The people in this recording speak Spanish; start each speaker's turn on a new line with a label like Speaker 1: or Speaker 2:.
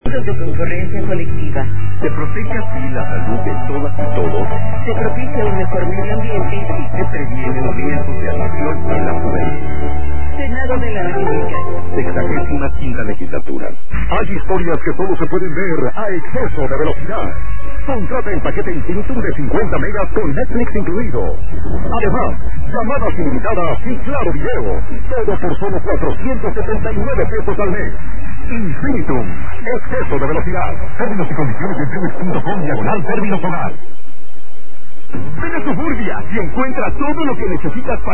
Speaker 1: de concurrencia colectiva.
Speaker 2: Se protege así la salud de todas y todos.
Speaker 1: Se propicia un mejor medio ambiente
Speaker 2: Y se previenen riesgos de adicción en la juventud.
Speaker 1: Senado de la República.
Speaker 2: 65ª legislatura.
Speaker 3: Hay historias que solo se pueden ver a exceso de velocidad. Contrata el paquete Infinitum de 50 megas con Netflix incluido. Además, llamadas ilimitadas y claro video. Todo por solo 479 pesos al mes. Infinitum. Exceso de velocidad. Términos y condiciones en Telmex.com/términos hogar. Ven a Suburbia y encuentra todo lo que necesitas para